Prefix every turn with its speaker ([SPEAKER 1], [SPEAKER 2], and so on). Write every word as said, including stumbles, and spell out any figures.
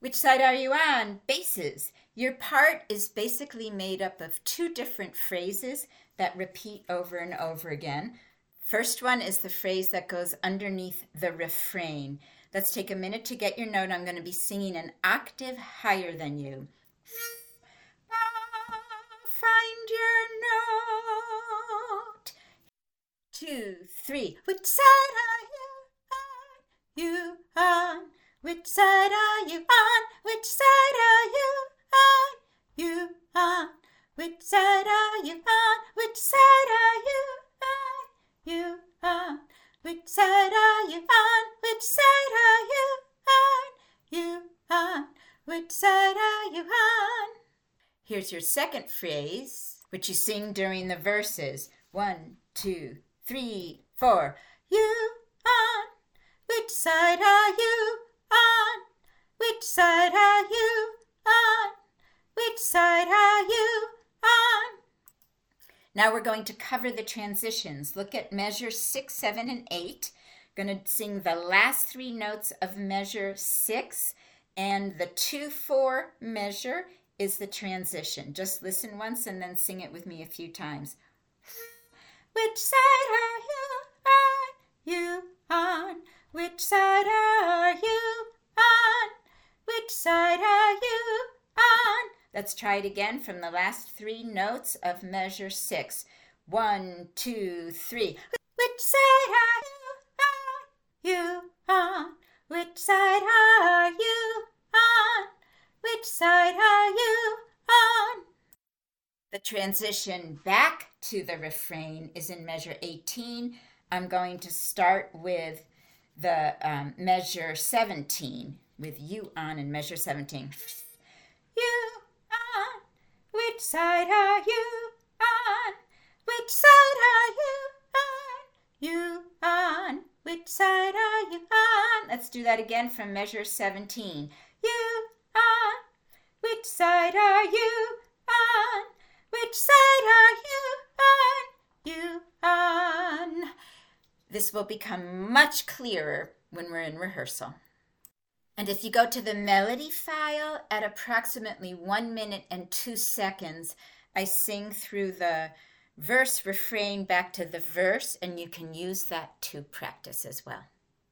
[SPEAKER 1] Which side are you on? Basses. Your part is basically made up of two different phrases that repeat over and over again. First one is the phrase that goes underneath the refrain. Let's take a minute to get your note. I'm going to be singing an octave higher than you. Find your note. Two, three. Which side are you on? You on? Which side are you on? Which side are you on? You on? Which side are you on? Which side are you on? You on? Which side are you on? Which side are you on? You on? Which side are you on? Here's your second phrase, which you sing during the verses. One, two, three, four. You on? Which side are you on? Which side are you on? Which side are you on? Now we're going to cover the transitions. Look at measure six, seven, and eight. Going to sing the last three notes of measure six, and the two, four measure is the transition. Just listen once and then sing it with me a few times. Which side are you on? You on? Which side are you on? Which side are you on? Let's try it again from the last three notes of measure six. One, two, three. Which side are you on? You on? Which side are you on? Which side are you on? The transition back to the refrain is in measure eighteen. I'm going to start with the um, measure seventeen, with you on in measure seventeen. You on? Which side are you on? Which side are you on? You on? Which side are you on? Let's do that again from measure seventeen. You on? Which side are you on? Which side are you on? You on? This will become much clearer when we're in rehearsal. And if you go to the melody file at approximately one minute and two seconds, I sing through the verse, refrain, back to the verse, and you can use that to practice as well.